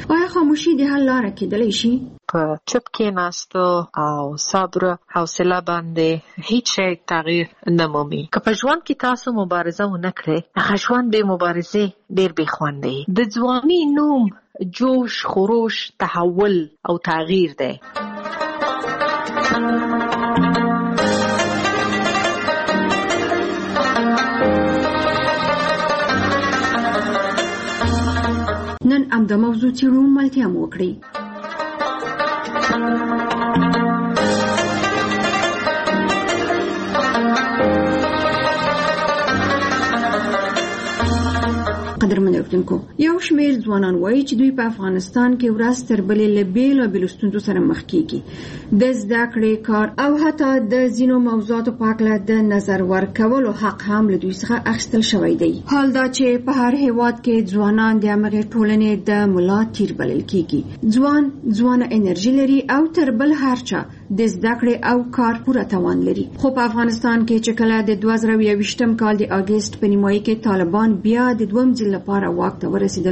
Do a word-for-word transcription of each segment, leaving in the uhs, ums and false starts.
آیا خاموشي د حل لاره کېدلی شي؟ په چپ کېناستو او صبر حوصله باندې هیڅ شی تغییر نه مومي. که په ژوند کې تاسو مبارزه ونه کړئ، هغه ژوند بې مبارزې ډېر بې خوند دی. د ځواني نوم جوش، خروش، تحول او تغییر دی. نن همدا موضوع څېړو، ملتیا مو وکړئ. قدرمن اوریدونکو، یو شمېر ځوانان وایي چې دوی په افغانستان کې ورځ تر بلې له بېلابېلو ستونزو سره مخ کېږي. د زده کړې، کار او حتی د ځینو موضوعاتو په هکله د نظر ورکولو حق هم له دوی څخه اخیستل شوی دی. حال دا چې په هر هېواد کې ځوانان د همغې ټولنې د ملا تیر بلل کېږي. ځوان ځوانه انرژي لري او تر بل هر چا د زده کړې او کار پوره توان لري. خو په افغانستان کې چې کله د دوه زره یوویشتم کال د اګست په نیمایي کې طالبان بیا د دویم ځل لپاره واک ته ورسېدل،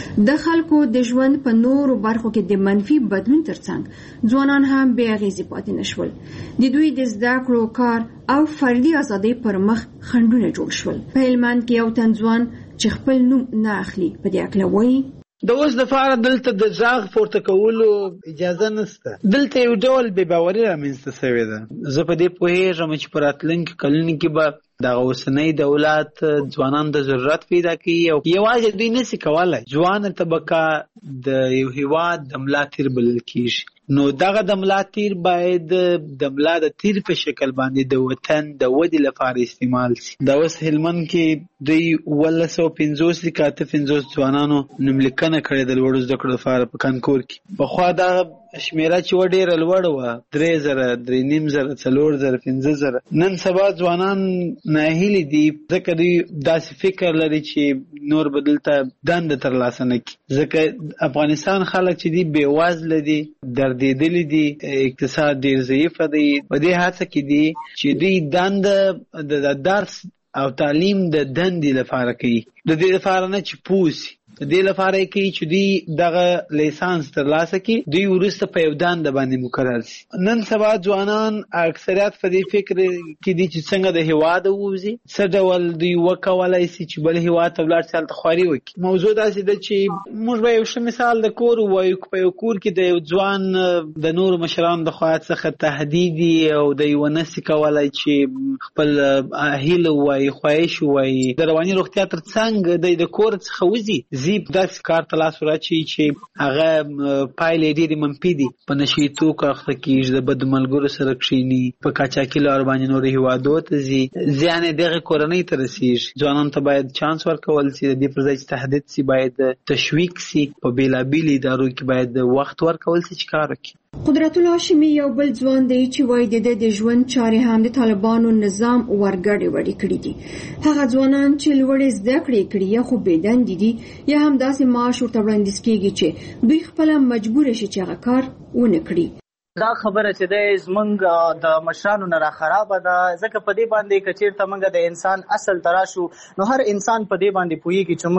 د خلکو د ژوند په نورو برخو کې د منفي بدلون ترڅنګ ځوانان هم بې اغېزې پاتې نشول. د دوی د زده کړو، کار او فردي ازادۍ پر مخ خنډونه جوړ شول. په هلمند کې یو تن ځوان چې خپل نوم نه اخلي په دې هکله وایي: د اوس دپاره دلته د غږ پورته کولو اجازه نشته. دلته یو ډول بې باوري رامنځته شوې ده. زه په دې پوهېږم چې په راتلونکي کلونو کې به دغه اوسنی دولت ځوانان د ضرورت پیدا کوي او یوازې دوی نشي کولی. ځوانه طبقه د یو هېواد د ملا تیر بلل کېږي. نو دغه د ملا تیر باید د ملا د تیر په شکل باندې د وطن د ودې لپاره استعمال شي. دا اوس هلمند کې دوی اوولس سوه پنځوس لیکه اته پنځوس ځوانانو نوملیکنه کړې د لوړو زده کړو لپاره په کانکور کې. پخوا دغه شمیره چې وه ډېره لوړه وه، درې زره، درې نیم زره، څلور زره، پنځه زره. نن سبا ځوانان ناهیلي دي ځکه دوی داسې فکر لري چې نور به دلته دنده ترلاسه نه کړي. ځکه افغانستان خلک چې دي بېوزله دي، دردېدلي دي، اقتصاد ډېر ضعیفه دی. په دې هڅه کې دي چې دوی دنده د درس او تعلیم د دندې لپاره کوي، د دې لپاره نه چې پوه سي. د دې لپاره یې کوي چې دوی دغه لیسانس ترلاسه کړي، دوی وروسته په یو دنده باندې مقرر سي. نن سبا ځوانان اکثریت په دې فکر کې دي چې څنګه د هېواده ووځي، څه ډول دوی وکولی سي چې بل هېواد ته ولاړ سي، هلته خواري وکړي. موضوع داسې ده چې موږ به یو ښه مثال د کور ووایو. په یو کور کې د یو ځوان د نورو مشرانو د خوا څخه تهدید او دی ونه سي کولی چې خپل هیله ووایي، خواهش ووایي، د رواني روغتیا تر څنګ دی د کور څخه وځي، ځي داسې کار ته لاس وراچوي چې هغه پایلې ډېرې منفي دي. په نشي توکو اخته کېږي، د بدو ملګرو سره کښېني، په قاچاقي لارو باندې نورو هېوادو ته ځي، زیان یې دغې کورنۍ ته رسېږي. ځوانانو ته باید چانس ورکول سي، د دې پر ځای چې تهدید سي باید تشویق سي. په بېلابېلو ادارو کې باید وخت ورکول سي چې کار وکړي. قدرت الله هاشمي یو بل ځوان دی چې وایي د ده د ژوند چارې هم د طالبانو نظام ورګډې وړې کړي دي. هغه ځوانان چې لوړې زده کړې کړي یا خو بېدندې دي یا هم داسې معاش ورته وړاندیز کېږي چې دوی خپله مجبوره شي چې هغه کار ونه کړي. دا خبره چې دی زمونږ د مشرانو نه را خرابه ده، ځکه په دې باندې که چېرته موږ د انسان اصل ته راشو نو هر انسان په دې باندې پوهېږي چې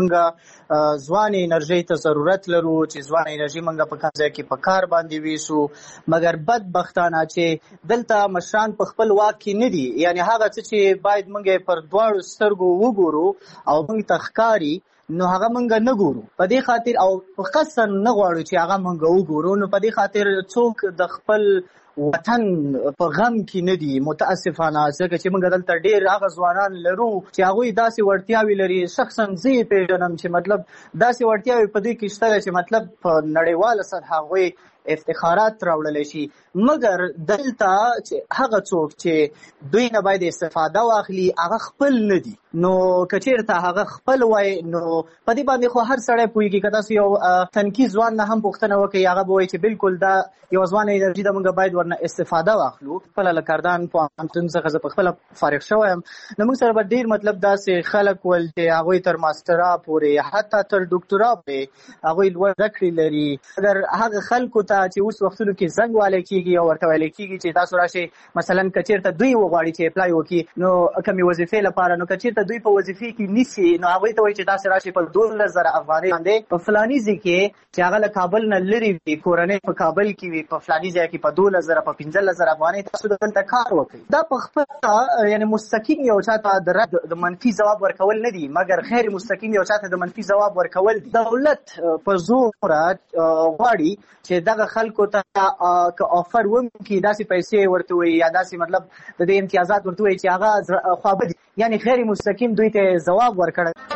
موږ ځوانې انرژۍ ته ضرورت لرو، چې ځوانه انرژي موږ په کوم ځای کې په کار باندې ویسو. مګر بدبختانه چې دلته مشران په خپل واک کې نه دي، یعنې هغه څه چې باید موږ پر دواړو سترګو وګورو او موږ ته ښکاري نو هغه مونږ نه ګورو. په دې خاطر او په قصد نه غواړو چې هغه مونږ وګورو. نو په دې خاطر څوک د خپل وطن په غم کې نه دي متاسفانه، ځکه چې موږ دلته ډېر هغه ځوانان لرو چې هغوی داسې وړتیاوې لري. شخصا زه یې پېژنم چې مطلب داسې وړتیاوې په دې کې شته چې مطلب په نړیواله سطحه هغوی افتخارات راوړلی شي. مګر دلته چې هغه څوک چې دوی نه باید استفاده واخلي هغه خپل نه دي. نو که چېرته هغه خپل وای نو په دې باندې خو هر سړی پوهېږي. که تاسو یو تنکي ځوان نه هم پوښتنه وکړئ هغه به وایي چې بلکل دا یو ځوانه انرژي ده، موږ باید ورنه ورنه استفاده واخلو. خپل لکردان پوهنتون څخه زه په خپل فارغ شوم نو موږ سره به ډیر مطلب داسې خلک ول چې هغوی تر ماسترا پورې حتی تر ډاکټرا پورې هغوی لوړ زده کړې لري. اگر هغه خلکو ته چې اوس وختونو کې زنګ والی کېږي او ورته ویلی کېږي چې تاسو راشئ مثلا که چېرته دوی وغواړي چې اپلای وکړي نو کومې وظیفې لپاره نو که چېرته دوی په وظیفې کې نیسي نو هغوی ته وایي چې تاسې راشئ په دولس زره افغانۍ باندې په فلاني ځای کې چې هغه له کابل نه لرې وي کورنۍ په کابل کې وي په فلاني ځای کې په دولس زره په پنځلس زره افغانۍ تاسو دلته کار وکړئ. دا په خپله یعنې مستقیم یو چا ته د رد د منفي ځواب ورکول نه دي مګر غیر مستقیم یو چا ته د منفي ځواب ورکول دي. دولت په زوره غواړي چې دغه خلکو ته که آفر وکړي داسې پیسې ورته وایي یا داسې مطلب د دې امتیازات ورته وایي چې هغه خوابه دي یعنې غیر مستقیم دوی ته ځواب ورکړی.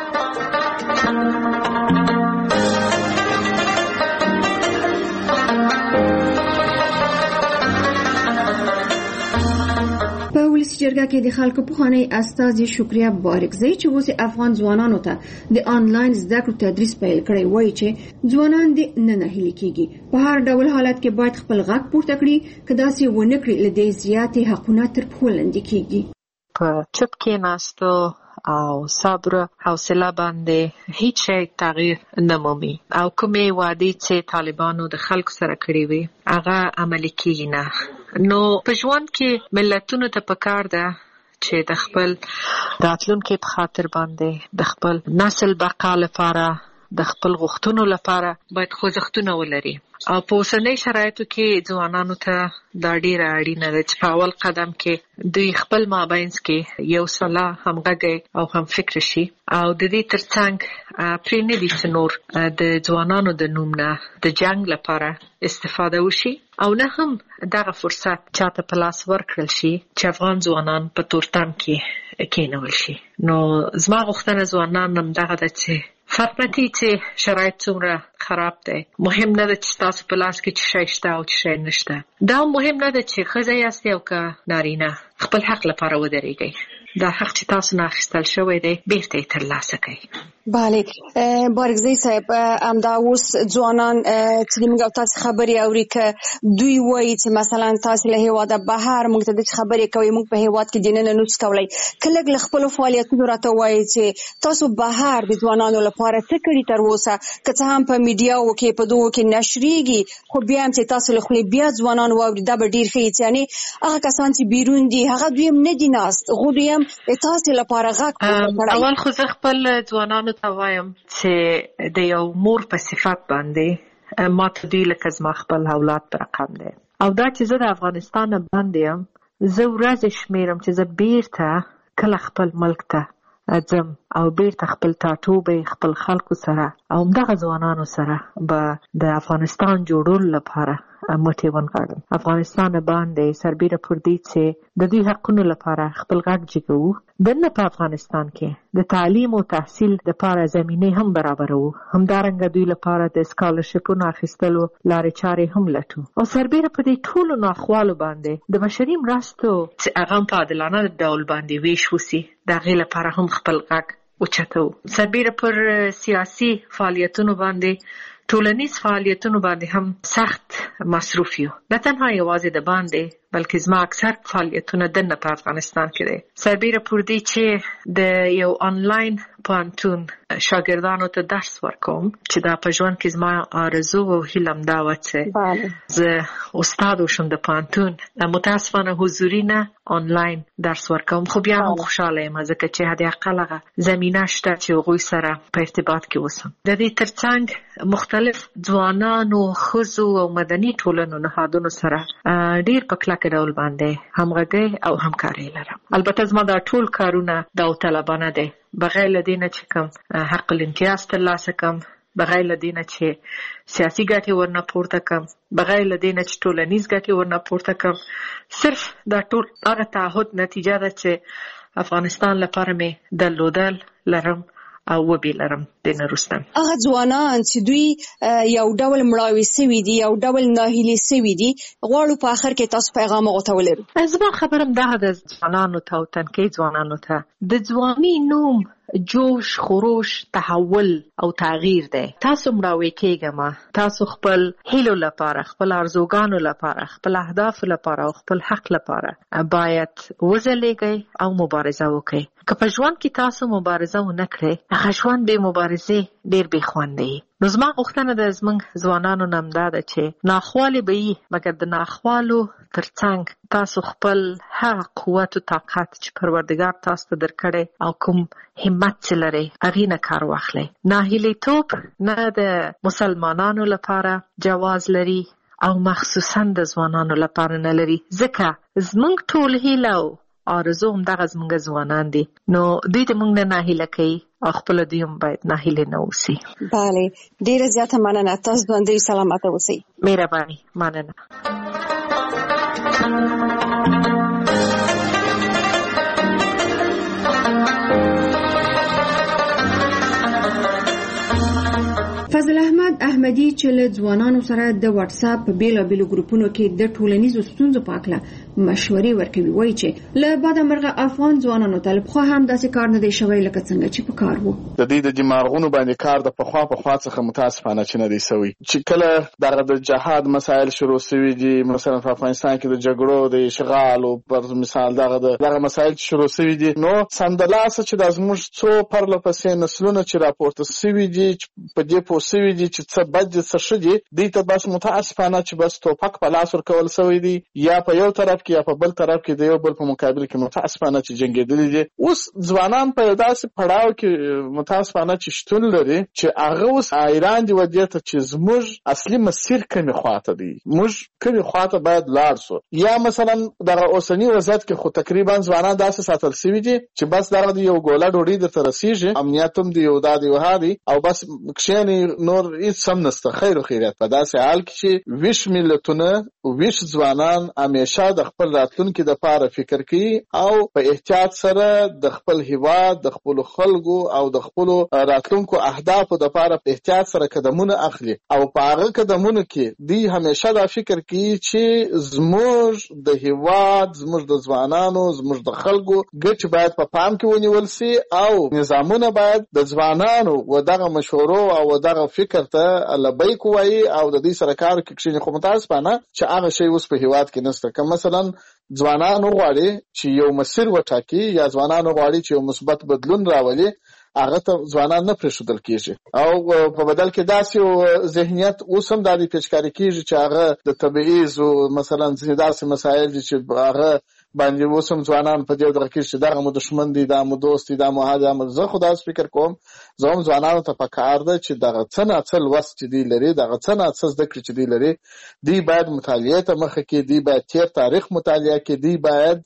په ولسي جرګه کې د خلکو پخوانی استازي شکریا بارکزی چې اوس افغان ځوانانو ته د آنلاین زده کړو تدریس پیل کړی وایي چې ځوانان دې نه ناهیلي کېږي په هر ډول حالت کې باید خپل غږ پورته کړي که داسې ونه کړي له دې زیاتې حقونه تر پښو لاندې کېږي. په چپ کېناستو او صبر حوصله باندې هیڅ شی تغییر نه مومي او کومې وعدې چې طالبانو د خلکو سره کړې وي هغه عملي کېږي نه. نو په ژوند کې ملتونو ته پکار ده چې د خپل راتلونکي په خاطر باندې د خپل نسل بقا لپاره د خپل غوښتنو لپاره باید خوځښتونه ولري او په اوسنۍ شرایطو کې ځوانانو ته دا ډیره اړینه ده چې په اول قدم کې دوی خپل مابینځ کې یو سلا همغږی او هم فکر شي او د دې ترڅنګ پرې نه دي چې نور د ځوانانو د نوم نه د جنگ لپاره استفاده وشي او نه هم دغه فرصت چاته په لاس ورکړل شي چې افغان ځوانان په تورتم کې کېنول شي. نو زما غوښتنه ځوانان هم دغه ده چې فرق نه کوي چې شرایط څومره خراب دی. مهم نه ده چې تاسو په لاس کې څه شی شته او څه شی نشته. دا مهم نه ده چې ښځه یاستئ او که نارینه خپل حق لپاره ودرېږئ. دا حق چې تاسو نه اخیستل شوی دی بیرته یې ترلاسه کړئ. بله بارکزی صاحب همدا اوس ځوانان چې موږ او تاسو خبرې اوري که دوی وایي چې مثلا تاسو له هېواده بهر موږ ته د خبرې کوي موږ په هېواد کې دننه نوڅ کولی که لږ له خپلو فعالیتونو راته وایي چې تاسو بهر د ځوانانو لپاره څه کړي تر اوسه که څه هم په میډیاو کې په دغو کې نشریږي خو بیا هم چې تاسو له خولې بیا ځوانان واوري دا به ډېر ښه وي یعنې هغه کسان چې بیرون دي هغه دوی هم نه دي ناست خو دوی هم د تاسو لپاره غږ پورته کړی. اول خو زه خپل ځوانانو ته وایم چې د یو مور په صفت باندې ما ته دوی لکه زما خپل اولاد په رقم دی او دا چې زه د افغانستان نه باندې یم زه ورځې شمېرم چې زه بیرته کله خپل ملک ته ځم او بیرته خپل ټاټوبی خپل خلکو سره او همدغه ځوانانو سره به د افغانستان جوړولو لپاره مټې ونغاړم. افغانستان باندې سربیره پر دې چې د دوی حقونو لپاره خپل غږ جګوو. دننه په افغانستان کې د تعلیم او تحصیل لپاره زمینې هم برابروو. همدارنګه دوی لپاره د سکالرشپونو اخیستلو لارې چارې هم لټو او سربیره په دې ټولو ناخوالو باندې د بشري مرستو چې هغه په عادلانه ډول باندې ویش وسي د هغې لپاره هم خپل غږ اوچتو. سربیره پر سیاسي فعالیتونو باندې ټولنیز فعالیتونو باندې هم سخت مصروف یو. نه تنها یوازې د باندې بلکې زما اکثر فعالیتونه دننه په افغانستان کې دي. سربیره پر دې چې د یو آنلاین پوهنتون شاګردانو ته درس ورکوم چې دا په ژوند کې زما آرزو او هیله همدا وه چې زه استاد وشم د پوهنتون. متاسفانه حضوري نه آنلاین درس ورکوم خو بیا هم خوشحاله یم ځکه چې حداقل هغه زمینه شته چې هغوی سره په ارتباط کې اوسم. د دې ترڅنګ مختلف ځوانانو ښځو او مدني ټولنو نهادونو سره ډېر په کلکه ډول باندې همغږۍ او همکاري لرم. البته زما دا ټول کارونه داوطلبانه دی بغیر له دې نه چې کوم حق الامتیاز ترلاسه کړم بغیر له دې نه چې سیاسي ګټې ورنه پورته کړم بغیر له دې نه چې ټولنیز ګټې ورنه پورته کړم. صرف دا ټول هغه تعهد نتیجه ده چې افغانستان لپاره مې درلودل لرم او وبې لرم د نه وروسته. هغه ځوانان چې دوی یو ډول مړاوي سوي دي یو ډول ناهیلي سوي دي غواړو په آخر کې تاسو پیغام هغو ته ولرو. زما خبره همدغه د ځوانانو ته او تنکۍ ځوانانو ته د ځواني نوم جوش خروش تحول او تغییر دی. تاسو مراوي کېږم، تاسو خپل هیلو لپاره، خپل ارزوګانو لپاره، خپل اهداف لپاره او خپل حق لپاره باید وځلېږئ او مبارزه وکړئ. که په ژوند کې تاسو مبارزه ونه کړئ، هغه ژوند بې مبارزې ډېر بې خوند دی. نو زما غوښتنه د زموږ ځوانانو نه همدا ده چې ناخوالې به وي، مګر د ناخوالو ترڅنګ تاسو خپل هغه قوت او طاقت چې پروردګار تاسو ته درکړی او کوم همت چې لرئ هغې نه کار واخلئ. ناهیلیتوب نه د مسلمانانو لپاره جواز لري او مخصوصا د ځوانانو لپاره نه لري، ځکه زموږ ټول هیله او آرزو همدغه زموږ ځوانان دي. نو دوی د موږ نه ناهیله کوي او خپله دوی هم باید ناهیلې نه اوسي. بله، ډېره زیاته مننه. تاسو ژوندۍ سلامته اوسئ. مهرباني، مننه. فضل احمد احمدي چې له ځوانانو سره د واتس اپ په بیلابیلو ګروپونو کې د ټولنیزو ستونزو په اړه مشورې ورکوي، وایي چې له بده مرغه افغان ځوانانو ته خو هم داسې کار نه دی شوی لکه څنګه چې په کار وو. د دې د دماغونو باندې کار د پخوا پخوا څخه متاسفانه چې نه دی سوی. چې کله دغه د جهاد مسایل شروع شوي دي، مثلا په افغانستان کې د جګړو د اشغال او پر مثال دغه دغه مسایل شروع شوي دي، نو سمدلاسه چې د زموږ څو پرله پسې نسلونه چې راپورته شوي دي په دې پوه شوي دي چې څه بد دي څه ښه دي، دوی ته بس متاسفانه چې بس توپک په لاس ورکول شوی دی، یا په یو طرف کې یا په بل طرف کې د یو بل په مقابل کې متاسفانه چې جنګېدلي دي. اوس ځوانان په داسې پړاو کې متاسفانه چې شتون لري چې هغه اوس حیران دي ودې ته چې زموږ اصلي مسیر کومې خواته دی، موږ کومې خواته باید لاړ سو. یا مثلا دغه اوسني وضعیت کې خو تقریبا ځوانان داسې ساتل شوي دي چې بس دغه د یو ګوله ډوډۍ درته رسېږي، امنیت هم د یو دا د یو ها دی او بس کښېنئ، نور هېڅ هم نشته، خیر و خیریت. په داسې حال کې چې ویش ملتونه ویش ځوانان همیشه د خپل راتلونکي دپاره فکر کوي او په احتیاط سره د خپل هیواد، د خپلو خلکو او د خپلو راتلونکو اهدافو دپاره په احتیاط سره قدمونه اخلي او په هغه قدمونو کې دوی همیشه دا فکر کوي چې زموږ د هیواد، زموږ د ځوانانو، زموږ د خلکو ګټې باید په پام کې ونیول سي او نظامونه باید د ځوانانو و دغه مشورو او دغه فکر ته لبیک ووایي او د دوی سره کار وکړي. خو متاسفانه چې هغه شی اوس په هیواد کې نشته. که مثلا ځوانان وغواړي چې یو مسیر وټاکي یا ځوانان وغواړي چې یو مثبت بدلون راولي، هغه ته ځوانان نه پرېښودل کېږي او په بدل کې داسې یو ذهنیت اوس هم دا د پیچکاري کېږي چې هغه د تبعیض او مثلا ځینې داسې مسایل دي چې هغه باندې اوس هم ځوانان په دې ډول کې چې دغه مو دښمن دی، دا مو دوست دی، دا مو هغه دی. زه خو داسې فکر کوم زه هم ځوانانو ته پکار ده چې دغه څه نه څه لوست چې دوی لري، دغه څه نه څه زده کړې چې دوی لري، دوی باید مطالعې ته مخه کړي، دوی باید تېر تاریخ مطالعه کړي، دوی باید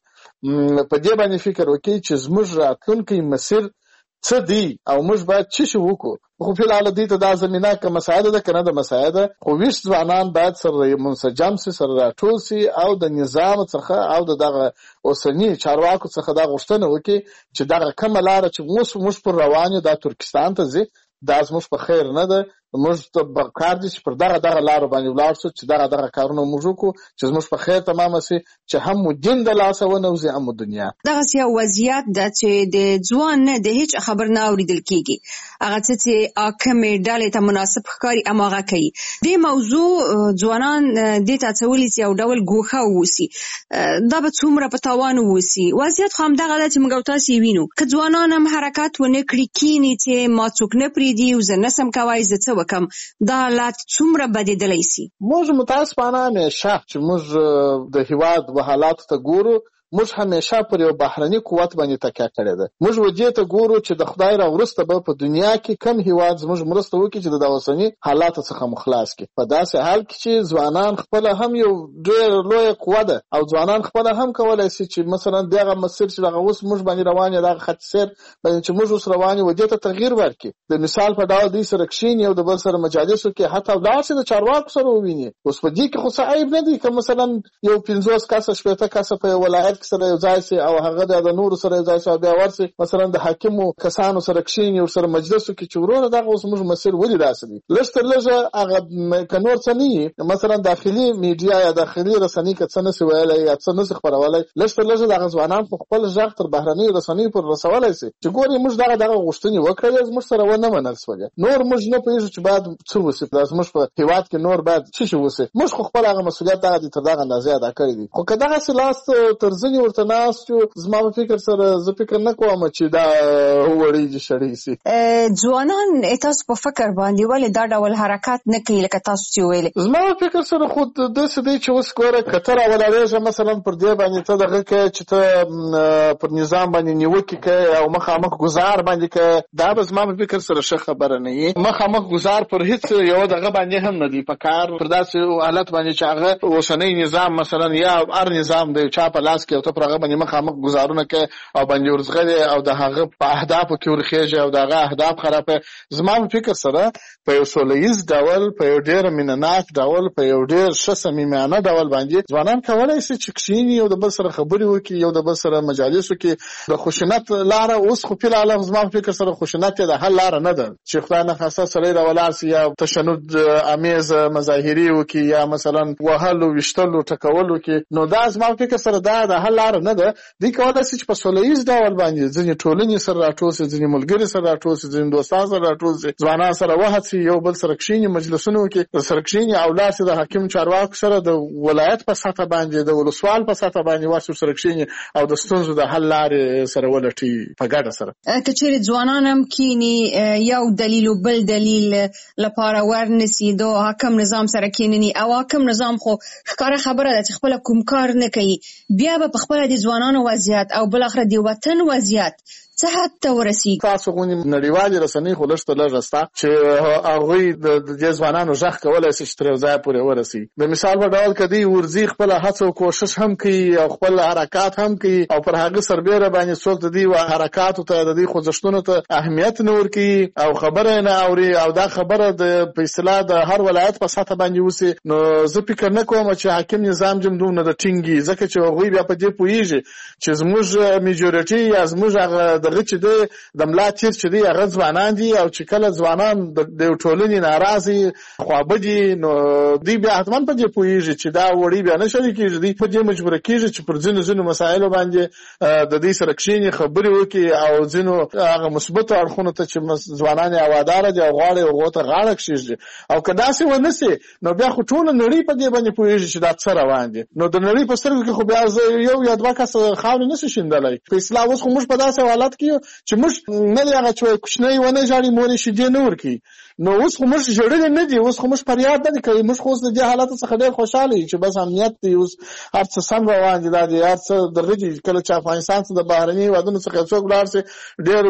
په دې باندې فکر وکړي چې زموږ راتلونکی مسیر څه دی او موږ باید څه شی وکړو. خو فی الحال دوی ته دا زمینه که مساعده ده که نه ده مساعده، خو ویش ځوانان باید سره منسجم سي، سره راټول سي او د نظام څخه او د دغه اوسني چارواکو څخه دا غوښتنه وکړي چې دغه کومه لاره چې اوس موږ پر روان یو دا ترکستان ته ځي، دا زموږ په خیر نه ده. موږ ته پکار دي چې پر دغه دغه لارو باندې ولاړ سو، چې دغه دغه کارونه موږ وکړو چې زموږ په خیر تمامه سي، چې هم مو دین د لاسه ونوځي هم مو دنیا. دغسې یو وضعیت ده چې د ځوان نه د هیڅ خبر نه اورېدل کېږي، هغه څه چې حاکمې ډلې ته مناسب ښکاري هماغه کوي. دې موضوع ځوانان دې ته هڅولي چې یو ډول ګوښه واوسي، دا به څومره په تاوان واوسي. وضعیت خو همدغه ده چې موږ او تاسې وینو. که ځوانان هم حرکت ونه کړي، کیني چې ما څوک نه پرېږدي او زه نسم کوی، زه څه وکم، دا حالات څومره بدېدلی سي. موږ متاسفانه همیشه چې موږ د هیواد و حالاتو ته ګورو، موږ همیشه پر یو بهرني قوت باندې تکیه کړې ده. موږ ودې ته ګورو چې د خدای را وروسته به په دنیا کې کم هیواد زموږ مرسته وکړي چې د اوسني حالاتو څخه مخلاص کړي. په داسې حال کې چې ځوانان خپله هم یو ډېر لویه قوه ده او ځوانان خپله هم کولی شي چې مثلا دغه مسیر چې دغه اوس موږ باندې روان یو دغه خط سیر باندې چې موږ اوس روان یو ودې ته تغییر ورکړي. د مثال په ډول دوی سره کښېني او د بل سره مجالسو کې حتی ولاړ شي د چارواکو سره وویني. اوس په دې کې خو څه عیب نه دی که مثلا یو پنځوس کسه شپېته کسه په یو ولایت کې سره یو ځای سي او هغه د نور سره یو ځای سي بیا ورسي مثلا د حاکمو کسانو سره کښیني او سره مجلسو کې چې ورور دغه اوس موږ مسیر ولې داسې دي لږ تر لږه هغه کنور څه نه مثلا داخلي میډیا یا داخلي رسنۍ کې څه نشي ویلای یا څه نشي خبرولای لږ تر لږه دغه ځوانان په خپل ځخ تر بهرنۍ رسنۍ پر رسولای سي چې ګوري موږ دغه دغه غوښتنې وکړې موږ سره ونه منل سولې نور موږ نه پېژو چې بعد څه وسی موږ په هیواد کې نور بعد څه شي وسی موږ خپل هغه مسؤلیت دغه تر دغه اندازې ادا کړی دي خو کله هغه سلاس ترځنی ورته ناس چې زما په فکر سره زه فکر نه کوم چې دا وړي چې شړې سي ځوانان تاسو په فکر باندې ولې دا ډول حرکت نه کوي لکه تاسو چې ویلې زما په فکر سره خو د سدي چې اوس ګوره کتر اولادې مثلا پر دې باندې ته دغه کې چې ته پر نظام باندې نیوکه کوي او مخامخ گزار باندې کوي دا به زما په فکر سره ښه خبره نه وي مخامخ گزار پر هیڅ یو دغه باندې هم نه دی په کار پر داسې حالت باندې چې هغه اوسنۍ نظام مثلا یا هر نظام د چا په لاس کې او ته پر هغه باندې مخامخ گزارونه کوي او باندې ورزغلي او د هغه په اهدافو کې ورخېږي او دغه اهداف خرابه زما په فکر سره په یو سولهییز ډول په یو ډېر مینناک ډول په یو ډېر ښه صمیمانه ډول باندې ځوانان کولی شي چې کښیني او د بل سره خبرې وکړي یو د بل سره مجالسو کې د خشونت لاره اوس خو فل عالم زما په فکر سره خشونت د حل لاره نه ده چې خدای نه خاصه سره راولاړ سي یا تشنج امیز مظاهري وکړي یا مثلا وهلو وشتلو ټکولو کې نو دا زما په فکر سره دا د حل لاره نه ده دی کولی شي چې په سولهییز ډول باندې ځینې ټولنې سره راټول شي ځینې ملګري سره راټول شي ځینې دوستان سره راټول شي ځوانان سره وهڅي یو بل سره کښیني مجلسونه وکړي سره کښیني او لاس د حاکم چارواکو سره د ولایت په سطح باندې د ولسوال په سطح باندې واسو سره کښیني او د ستونزو د حل لارې سره ولټي په ګډه سره کچېرې ځوانان هم کینی یو دلیل او بل دلیل لپاره ورنسي د حاکم نظام سره کینني او حاکم نظام خو ښکاره خبره ده چې خپل کوم کار نه کوي بیا به خپل د ځوانانو وضعیت او بل اخر د وطن وضعیت څه حد ته ورسیږي تاسو غونې نړیوالې رسنۍ خو لږ ته لږ شته چې هغوی د دې ځوانانو غږ کولی شي چې تر یو ځایه پورې ورسي د مثال په ډول که دوی ورځي خپله هڅه او کوښښ هم کوي او خپل حرکات هم کوي او پر هغه سربیره باندې څوک د دوی حرکاتو ته د دوی خوځښتونو ته اهمیت نه ورکوي او خبره نه اوري او دا خبره د په اصطلاح د هر ولایت په سطح باندې وسي نو زه فکر نه کوم چې حاکم نظام جم دومره د ټینګي ځکه چې هغوی بیا په دې پوهېږي چې زموږ میجورټي یا زموږ هغه دغه چې دی د ملا تیر چې دی هغه ځوانان دي او چې کله ځوانان د ټولنې ناراضي خوابدي نو دوی بیا حتما په دې پوهېږي چې دا وړي بیا نه شریکېږي دوی په دې مجبوره کېږي چې پر ځینو ځینو مسایلو باندې د دوی سره کښېني خبرې وکړي او ځینو هغه مثبتو اړخونو ته چې ځوانان یې هواداره دي او غواړي هغو ته غاړه کښېږدي او که داسې ونه سي نو بیا خو ټوله نړۍ په دې باندې پوهېږي چې دا څه روان دي نو د نړۍ په سترګو کې خو بیا یو یا دوه کسه خاورې نه شي شیندلی په اصطلاح اوس خو موږ په داسې حالت کې چې موږ نه دی هغه چې کوچنی ونه ژاړي مور یې شیدې نه ورکوي نو اوس خو موږ ژړلي نه دي اوس خو موږ فریاد نه دي کوي موږ خو اوس د دې حالت څخه ډېر خوشحاله یو چې بس امنیت دی اوس هر څه سم روان دي دا دی هر څه دغه دي کله چې افغانستان څخه د بهرني هېوادونو څخه څوک ولاړ شي ډېر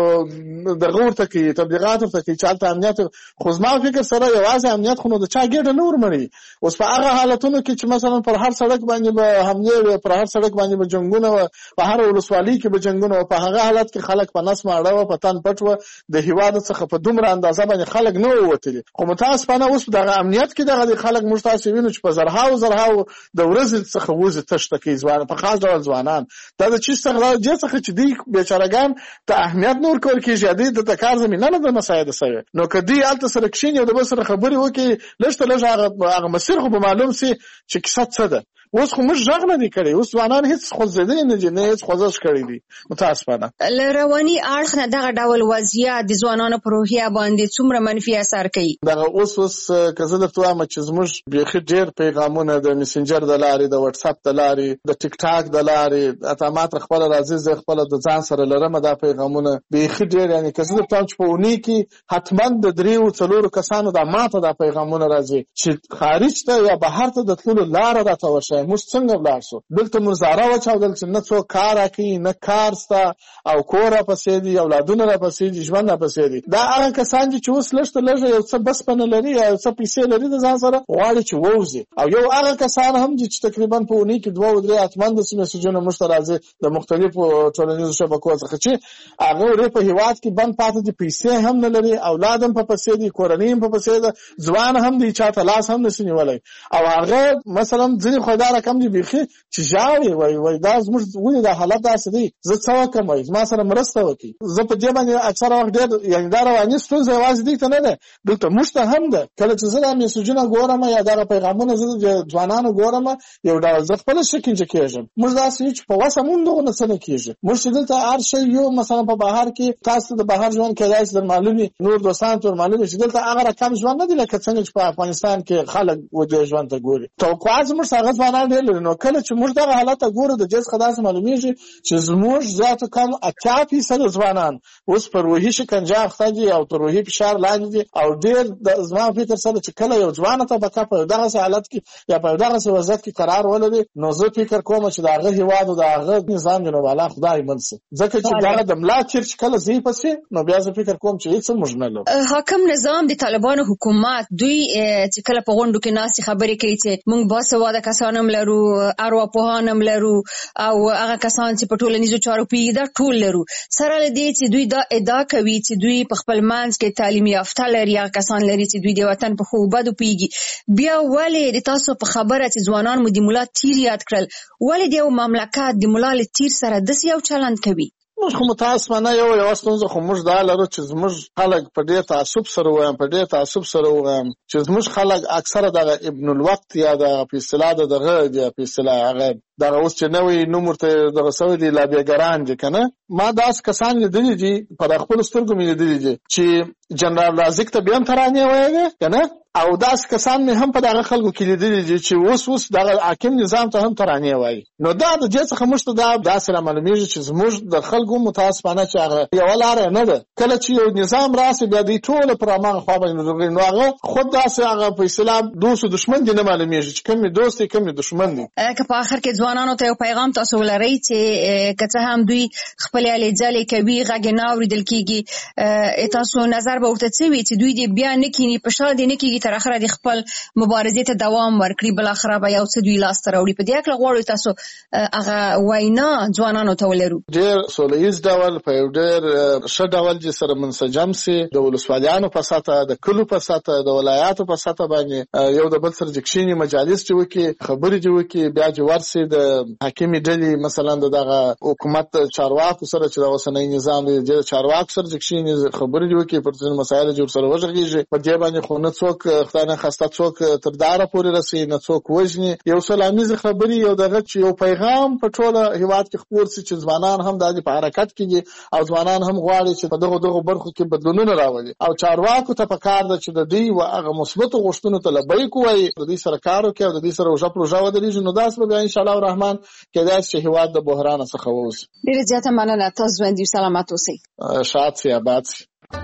دغه ورته کوي تبلیغات ورته کوي چې هلته امنیت خو زما فکر سره یوازې امنیت خو نو د چا ګېډه نه ورمني اوس په هغه حالتونو کې چې مثلا پر هر سړک باندې به حملې وي پر هر سړک باندې به جنګونه وه په هر ولسوالۍ کې به جنګونه وه په هغه حالت کې خلک په نس ماړه وه په تن پټ وه د هېواد څخه په دومره اندازه باندې خلک نه ووتلي خو متاسفانه اوس دغه امنیت کې دغه خلک موږ تاسې وینو چې په زرهاو زرهاو د ورځې څخه وځي تشته کوي ځوان په خاص ډول ځوانان دا د چی څخه دې څخه چې دوی بیچارهګان ته اهمیت نه ورکول کېږي دوی د کار زمینه نه ده مساعده سوې نو که دوی هلته سره کښېني او د بل سره خبرې وکړي لږ ته لږ هغه مسیر خو به معلوم سي چې کیسه څه ده اوس خو موږ غږ نه دی کړی اوس ځوانان هېڅ خوځېدلي نه دي نه هېڅ خوځښ کړی دي متاسفانه له رواني اړخ نه دغه ډول وضعیت د ځوانانو په روحیه باندې څومره منفي اثر کوي دغه اوس اوس که زه درته وایم چې زموږ بیخي ډېر پیغامونه د میسنجر د لارې د وټساپ د لارې د ټیک ټاک د لارې اته ما تر خپله راځي زه خپله د ځان سره لرم دا پیغامونه بیخي ډېر یعنې که زه درته وایم چې په اونۍ کې حتما د دریو څلورو کسانو دا ما ته دا پیغامونه راځي چې خارج ته یا بهر ته د تللو لاره راته ورشئ موږ څنګه ولاړ شو دلته موږ زاره وچاودل چې نه څوک کار راکوي نه کار سته او کور راپسې دي اولادونه راپسې دي ژوند راپسې دي دا هغه کسان دي چې اوس لږ ته لږه یو څه بسپنه لري یا یو څه پیسې لري د ځان سره غواړي چې ووځي او یو هغه کسان هم دي چې تقریبا په اونۍ کې دوه او درې حتما داسې میسجونه موږ ته راځي د مختلفو ټولنیزو شبکو څخه چې هغه ورې په هېواد کې بند پاتې دي پیسې هم نه لري اولاد هم په پسې دي کورنۍ هم په پسې ده ځوان هم دی چا ته لاس هم نشي نیولی او هغه مثلا ځینې خو دا رقم دي بيخي چې ژاړي وای وای دا زموږ ولې دا حالت داسې دی زه څه وکړم وای ما سره مرسته وکړي زه په دې باندې اکثره وخت ډېر یعنې دا رواني ستونزه یوازې دې ته نه ده دلته موږ ته هم ده کله چې زه دا میسجونه ګورم یا دغه پیغامونه زه د ځوانانو ګورم یو ډول زه خپله شکنجه کېږم موږ داسې یو چې په وسه مونږ دغه نه څه نه کېږي موږ چې دلته هر شی یو مثلا په بهر کې تاسو د بهر ژوند کېدای شي در معلوم وي نور دوستان ته معلوم وي چې دلته هغه رقم ژوند نه دی لکه څنګه چې په افغانستان کې خلک دې ژوند ته ګوري توقعات زموږ هغه ځوانان ډېر لري نو کله چې موږ دغه حالت ته ګورو د دې څخه داسې معلومیږي چې زموږ زیاته کم اتیا فیصده ځوانان اوس په روحي شکنجه اخته دي او په روحي فشار لاندې دي او ډېر د زما فکر سره چې کله یو ځوانه طبقه په دغه حالت کې یا په دغه وضعیت کې قرار ولري نو زه فکر کوم چې د هغه هیواد او د هغه نظام جنوب الله خدای منسي ځکه چې دغه د ملا چیر چې کله زی پسې نو بیا زه فکر کوم چې هیڅ موږ نه لرو حاکم نظام د طالبانو حکومت دوی چې کله په غونډو کې ناسي خبرې کوي چې موږ باسواده کسان هم لرو ارواپوهان هم لرو او هغه کسان چې په ټولنیزو چارو پیږي دا ټول لرو سره لدی چې دوی دا ادعا کوي چې دوی په خپل منځ کې تعلیمي یافته لري هغه کسان لري چې دوی د وطن په خو بدو پیږي بیا ولې د تاسو په خبره چې ځوانان مو د مولا تیر یاد کړل ولې د یو مملکت د مولا تیر سره داسې یو چلند کوي موږ خو متاسفانه یو یو ستونزه خو موږ دا لرو چې زموږ خلک په ډېر تعصب سره وایم په ډېر تعصب سره وایم چې زموږ خلک اکثره دغه ابن الوقت یا د په اصطلاح دغه د په اصطلاح هغه دغه اوس چې نوې نوم ورته دغه سوی دي لابیګران دي که نه ما داسې کسان لیدلي دي په خپلو سترګو مې لیدلي دي چې جنرال رازق ته بیا هم ترانې ویلې که نه او داسې کسان مې هم په دغه خلکو کې لیدلي دي چې اوس اوس دغه حاکم نظام ته هم ترانې وایي نو دا د دې څخه موږ ته دا داسې رامعلومېږي چې زموږ د خلکو متاسفانه چې هغه یوه لاره نه ده کله چې یو نظام راسي بیا دوی ټوله پر هماغه خوا باندې نو هغه خود داسې هغه په اصطلاح دوست و دښمن دي نه معلومېږي چې کوم یې دوست دی کوم یې دښمن دی که په آخر کې ځوانانو ته یو پیغام تاسو ولرئ چې که څه هم دوی خپلې هلې ځلې کوي غږ یې نه اورېدل کېږي تاسو نظر به ورته څه وي چې دوی دې بیا نه کښېني په شا دې نه کېږي تر اخره د خپل مبارزې ته دوام ورکړي بالاخره به یو څه دوی لاسته راوړي په دې هکله غواړو تاسو هغه وینا ځوانانو ته ولرو ډېر سوله ییز ډول په یو ډېر ښه ډول چې سره منسجم سي د ولسوالیانو په سطحه د کلو په سطحه د ولایاتو په سطحه باندې یو د بل سره چې کښېني مجالس چې وکړي خبرې چې وکړي بیا چې ورسي د حاکمي ډلې مثلا دغه حکومت چارواکو سره چې د اوسنی نظام دی د چارواکو سره چې کښېني خبرې وکړي پر ځینو مسایلو چې ورسره وغږېږي په دې باندې خو نه څوک خدای نه خسته څوک تر داره پورې رسي نه څوک وژني یو سلامیزې خبرې یو دغه چې یو پیغام په ټوله هېواد کې خپور سي چې ځوانان هم د په حرکت کې دي او ځوانان هم غواړي چې په دغو دغو برخو کې بدلونونه راولي او چارواکو ته پکار ده چې د دوی و هغه مثبتو غوښتنو ته لبیک ووایي د دوی سره کار وکړي او د دوی سره اوږه پر اوږه ودرېږي نو داسې به بیا انشاءالله الرحمن کېدای شي چې هېواد د بحران څخه ووځي ډېره زیاته مننه تاسو ژوندي او سلامت اوسئ شاد سي آباد سي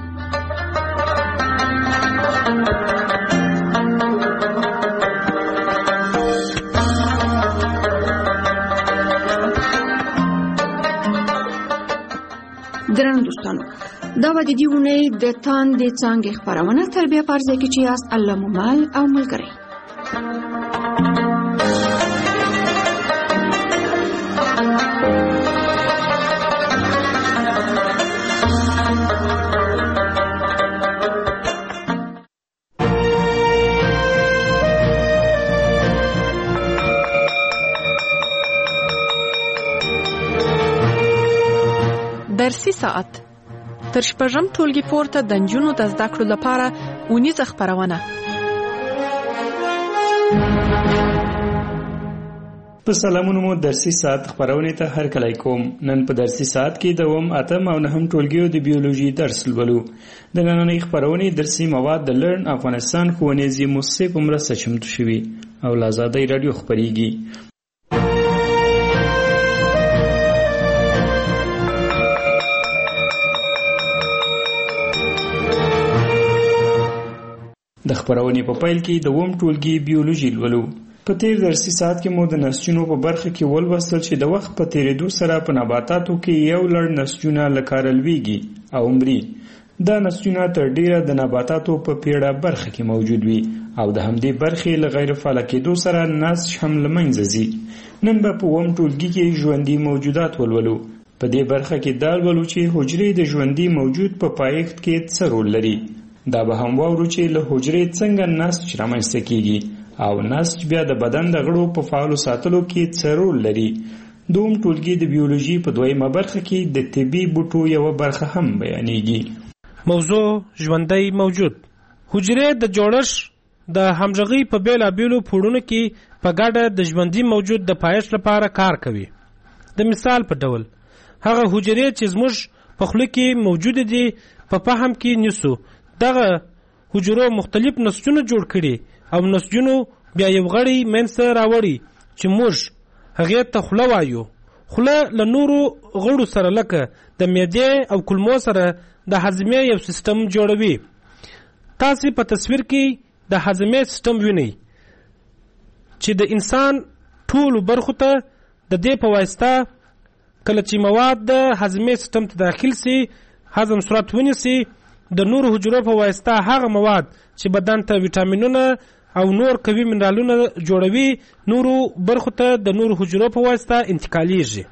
درنو دوستانو دا به د دې اونۍ د تاندې څانګې خپرونه تر بیا په ځای کې چې یاست الله مو مل او ملګری درسي ساعت تر شپږم ټولګي پورته د نجونو د زده کړو لپاره اونیزه خپرونه په سلامونو مو درسي ساعت خپرونې ته هرکلی کوم نن په درسي ساعت کې دوم اتم او نهم ټولګیو د بیولوژي درس لولو د نننۍ خپرونې درسي مواد د لرن افغانستان ښوونیزې مؤسسې په مرسته چمتو شوي او له ازادۍ راډیو خپریږي د خپرونې په پیل کې د اووم ټولګي بیولوژي لولو په تیر درسي ساعت کې مو د نسجونو په برخه کې ولوستل چې د وخت په تیریدو سره په نباتاتو کې یو لړ نسجونه لکاره لویږي او مري دا نسجونه تر ډیره د نباتاتو په پیړه برخه کې موجود وي او د همدې برخې له غیر فعال کېدو سره نسج هم له منځه ځي نن به په اووم ټولګي کې ژوندي موجودات ولولو په دې برخه کې دا لولو چې حجرې د ژوندي موجود په پایښت کې څه رول لري دا به هم واورو چې له حجرې څنګه نسج رامنځته کیږي او نسج بیا د بدن د غړو په فعالو ساتلو کې څه رول لري. دوم ټولګي د بیولوژي په دویمه برخه کې د طبي بوټو یوه برخه هم بیانېږي. موضوع ژوندی موجود. حجرې د جوړښت د همغږۍ په بېلابېلو پوړونو کې په ګډه د ژوندي موجود د پایښت لپاره کار کوي. د مثال په ډول هغه حجرې چې زموږ په خوله کې موجود دي په فهم کې نیسو. دغه حجرو مختلف نسجونه جوړ کړي او نسجونو بیا یو غړی منځته راوړي چې موږ هغې ته خوله وایو. خوله له نورو غړو سره لکه د معدې او کولمو سره د هضمې یو سیستم جوړوي. تاسې په تصویر کې د هضمې سیستم وینئ چې د انسان ټولو برخو ته د دې په واسطه کله چې مواد د هضمې سیستم ته داخل سي هضم صورت ونیسي د نورو حجرو په واسطه هغه مواد چې بدن ته ویټامینونه او نور قوي منرالونه جوړوي نورو برخو ته د نورو حجرو په واسطه انتقالیږي.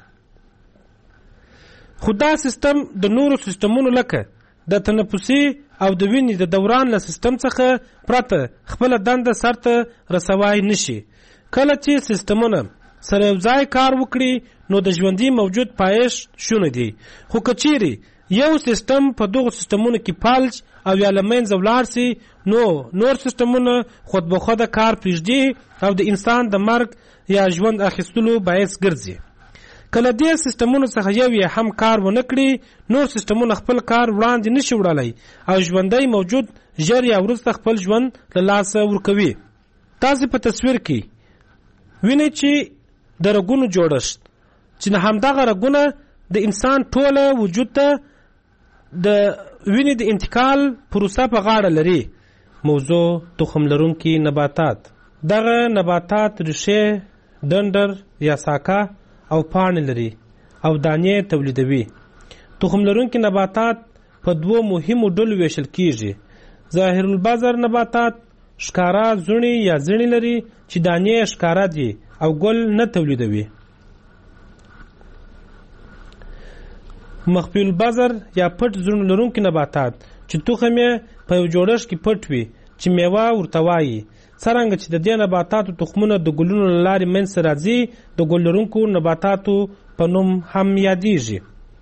خو دا سیستم د نورو سیستمونو لکه د تنفسي او د وینې د دوران له سیستم څخه پرته خپله دنده سرته رسوای نشي. کله چې سیستمونه سره یو ځای کار وکړي نو د ژوندي موجود پایښت شونه دي. خو که چیرې یو سیستم په دغو سیستمونو کې فلج او یا له منځه ولاړ سي نو نور سیستمونه خود به خوده کار پرېږدي او د انسان د مرګ یا ژوند اخیستلو باعث ګرځي. کله دې سیستمونو څخه یو یې هم کار ونه کړي نور سیستمونه خپل کار وړاندې نشي وړلی او ژوندی موجود ژر یا وروسته خپل ژوند له لاسه ورکوي. تاسې په تصویر کې وینئ چې د رګونو جوړښت چې د همدغه رګونه د انسان ټوله وجود ته د وینې د انتقال پروسه په غاړه لري. موضوع تخم لرونکي نباتات. دغه نباتات ریښې، ډنډر یا ساکه او پاڼې لري او دانې تولیدوي. تخم لرونکي نباتات په دوو مهمو ډلو ویشل کیږي. ظاهر البذر نباتات ښکاره زونې یا زړې لري چې دانې ښکاره دي او ګل نه تولیدوي. مخفي البذر یا پټ زړونه لرونکي نباتات چې تخم یې په یو جوړښت کې پټ وي چې میوه ورته وایي. څرنګه چې د دې نباتاتو تخمونه د ګلونو له لارې منځته راځي د ګل لرونکو نباتاتو په نوم هم یادیږي.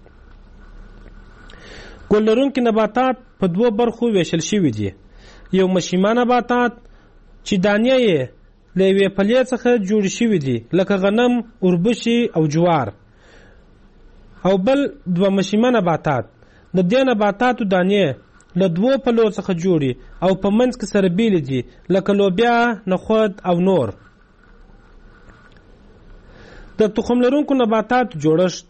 ګل لرونکي نباتات په دوو برخو ویشل شوي دي. یو مشیمه نباتات چې دانې یې له یوې پلې څخه جوړې شوي دي لکه غنم، اوربشې او جوار. او بل دوه مشیمه نباتات د دې نباتاتو دانې له دوو پلو څخه جوړي او په منځ کې سره بیلې دي لکه لوبیا، نخود او نور. د تخم لرونکو نباتاتو جوړښت.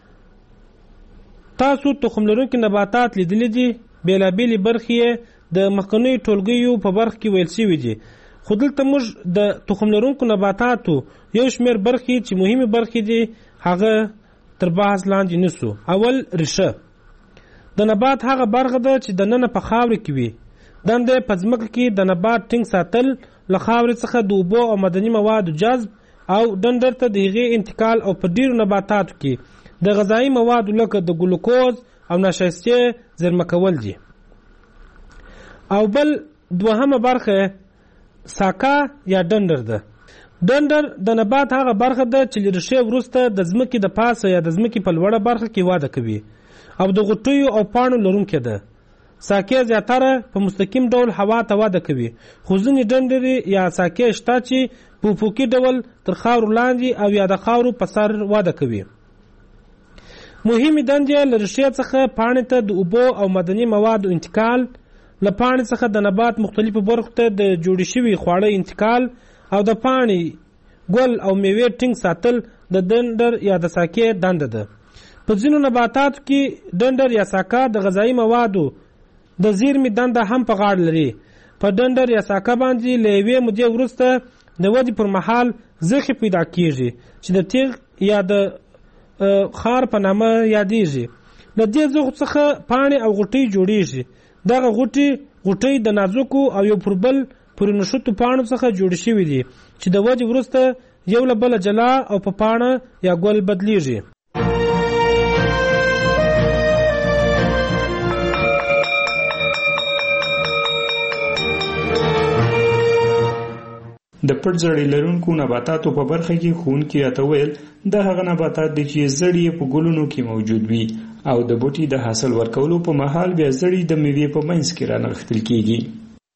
تاسو تخم لرونکي نباتات لیدلی دي. بېلابېلې برخې یې د مخکنیو ټولګیو په برخه کې ویل شوي دي. خو دلته موږ د تخم لرونکو نباتاتو یو شمېر برخې چې مهمې برخې دي هغه تر بحث لاندې نیسو. اول ریښه. د نبات هغه برخه ده چې دننه په خاورې کې وي. دنده په ځمکه کې د نبات ټینګ ساتل، له خاورې څخه د اوبو او معدني موادو جذب او ډنډر ته د هغې انتقال او په ډیرو نباتاتو کې د غذایي موادو لکه د ګلوکوز او نشایستې زیرمه کول دي. او بل دوهمه برخه ساکه یا ډنډر ده. ډنډر د نبات هغه برخه ده چې له ریښې وروسته د ځمکې د پاسه یا د ځمکې په لوړه برخه کې وده کوي او د غوټیو او پاڼو لرونکې ده. ساکې زیاتره په مستقیم ډول هوا ته وده کوي، خو ځینې ډنډرې یا ساکې شته چې په افقي ډول تر خاورو لاندې او یا د خاورو په سر وده کوي. مهمې دندې له ریښې څخه پاڼې ته د اوبو او معدني موادو انتقال، له پاڼې څخه د نبات مختلفو برخو ته د جوړې شوي خواړه انتقال او د پاڼې، ګل او میوې ټینګ ساتل د ډنډر یا د ساکې دنده ده. په ځینو نباتاتو کې ډنډر یا ساکه د غذایي موادو د زیرمې دنده هم په غاړه لري. په ډنډر یا ساکه باندې له یوې مودې وروسته د ودې پر مهال زخې پیدا کیږي چې د تیغ یا د خار په نامه یادیږي. له دې زخو څخه پاڼې او غوټۍ جوړیږي. دغه غوټۍ غوټۍ د نازکو او یو پر بل پورې نښتو پاڼو څخه جوړې شوي دي چې د ودې وروسته یو له بله جلا او په پاڼه یا ګل بدلیږي. د پټ زړې لرونکو نباتاتو په برخه کې ښوونکي راته ویل دا هغه نباتات دي چې زړې په ګلونو کې موجود وي او د بوټي د حاصل ورکولو په مهال بیا زړې د میوې په منځ کې رانغښتل کیږي.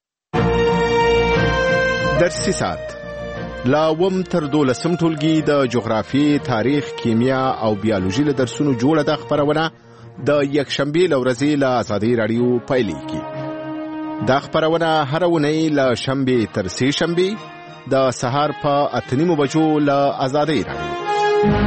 درسي ساعت لا وم تر دولسم ټولګي د جغرافیې، تاریخ، کیمیا او بیولوژي له درسونو جوړه د خبرونه د یکشنبې له ورځې له ازادي راډیو پیلېږي. دا خبرونه هره اونۍ له شنبې تر سې شنبې د سهار په اته نیمو بجو له ازادي راډیو.